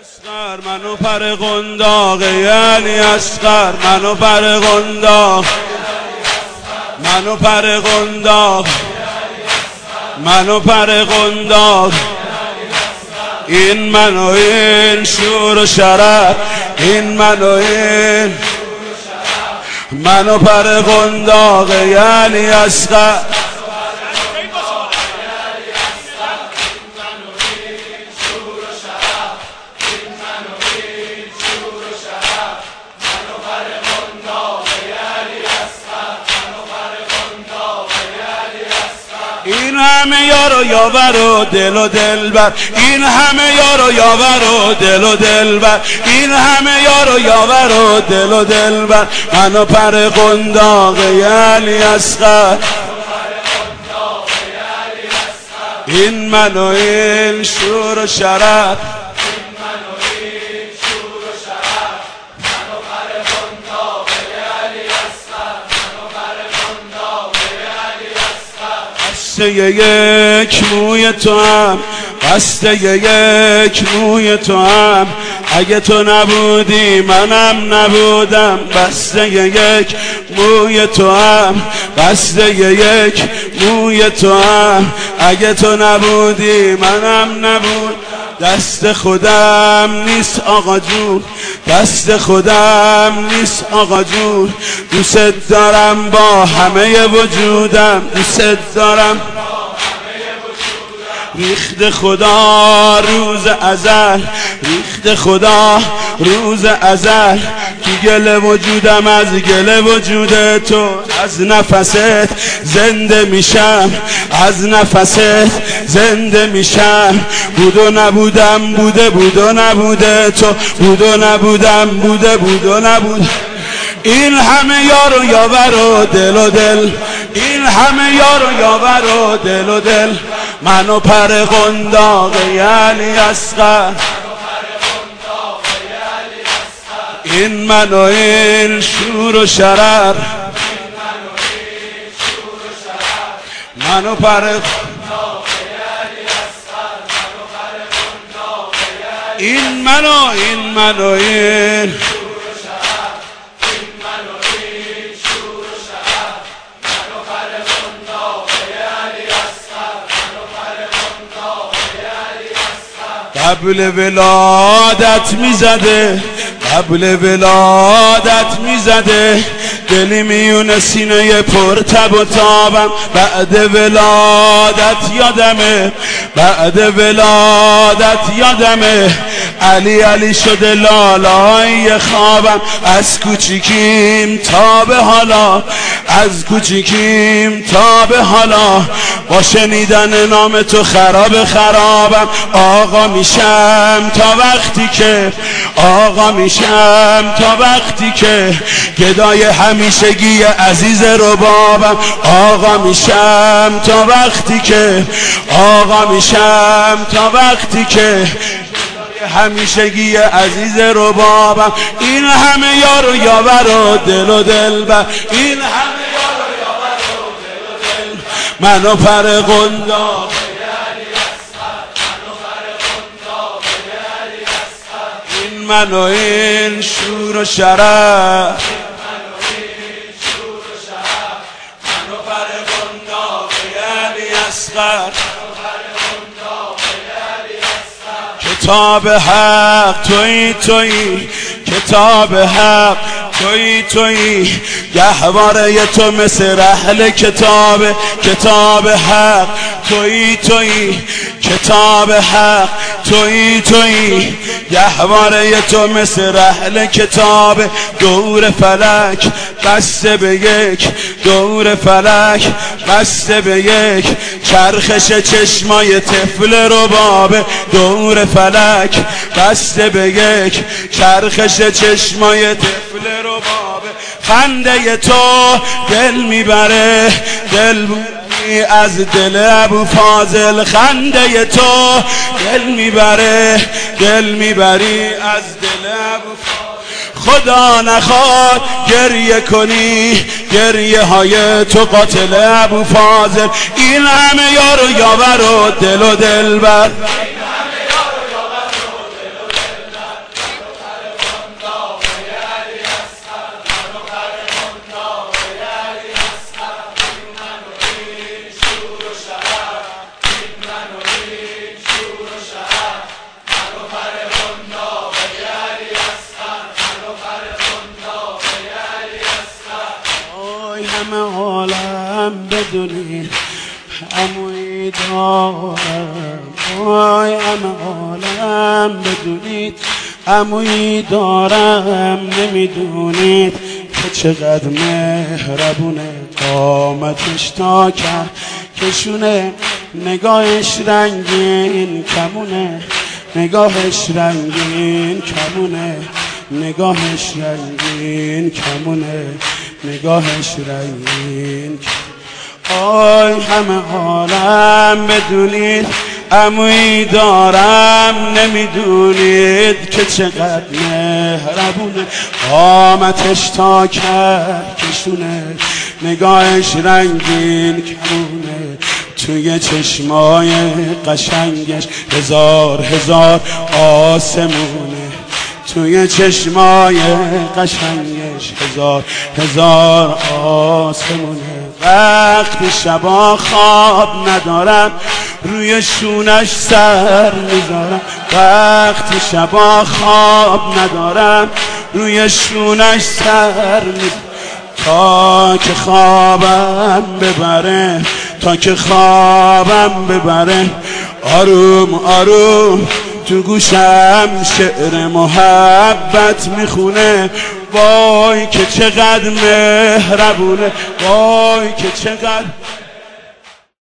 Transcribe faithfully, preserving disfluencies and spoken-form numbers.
اصغر منو پر قنداق علی اصغر منو پر قنداق منو پر قنداق منو پر قنداق این منو این شور و شرف این منو این منو پر قنداق علی اصغر این همه یار و یاور و دل و دلبر این همه یار و یاور و دل و دلبر این همه یار و یاور و دل و دلبر منو پر قنداق علی اصغر این منو این شور و شرف قصه یک موی تو هم قصه یک موی تو هم اگه تو نبودی منم نبودم بسته یک موی تو هم بسته یک موی تو هم اگه تو نبودی منم نبود دست خودم نیست آقا جون دست خودم نیست آقا جون دوست دارم با همه وجودم دوست دارم ریخت خدا روز ازل ریخت خدا روز ازل کی گل وجودم از گل وجود تو از نفست زنده میشم از نفست زنده میشم بود و نبودم بوده بود و نبوده تو بود و نبودم بوده بود و نبود این همه یار و یاور و دل و دل این همه یار و یاور و دل و دل منو پر قنداق علی اصغر این منو این شور و شرف منو پر این منو این منو این قبل ولادت میزده قبل ولادت میزده دلی میونه سینه پر تب و تابم بعد ولادت یادمه بعد ولادت یادمه علی علی شده لالای خوابم از کوچیکیم تا به حالا از کوچیکیم تا به حالا با شنیدن نام تو خراب خرابم آقا میشم تا وقتی که آقا میشم تا وقتی که گدای همیشگی عزیز ربابم آقا میشم تا وقتی که آقا میشم تا وقتی که همیشگی عزیز ربابم این همه یار و یاور و دل و دلبر این همه یار و یاور و دل و دل منو پر قنداق این منو این شور و شرف منو پر قنداق علی اصغر کتاب حق تویی تویی کتاب حق تویی تویی گهواره تو مثل رحل کتاب کتاب حق تویی تویی کتاب حق تویی تویی گهواره تو مثل رحل کتاب دور فلک بسته به یک دور فلک بسته به یک چرخش چشمای طفل رباب دور فلک بسته به یک چرخش چشمای طفل رباب خنده تو دل میبره دل از دل ابو فاضل خنده تو دل میبره دل میبری از دل ابو فاضل خدا نخواد گریه کنی گریه های تو قاتل ابو فاضل این همه یار و یاور و دل و دلبر بدونید عمویی دارم، وای همه عالم بدونید عمویی دارم. نمیدونید که چقدر مهربونه، قامتش تا کرد کشونه، نگاهش رنگین کمونه، نگاهش رنگین کمونه، نگاهش رنگین کمونه، نگاهش رنگین کمونه. آی همه عالم بدونید عمویی دارم، نمیدونید که چقدر مهربونه، قامتش تا کرد کشونه، نگاهش رنگین کمونه، توی چشمای قشنگش هزار هزار آسمونه، توی چشمای قشنگش هزار هزار آسمونه. وقتی شبا خواب ندارم روی شونش سر میذارم، وقتی شبا خواب ندارم روی شونش سر میذارم، تا که خوابم ببره، تا که خوابم ببره، آروم آروم تو گوشم شعر محبت میخونه. وای که چقدر مهربونه، وای که چقدر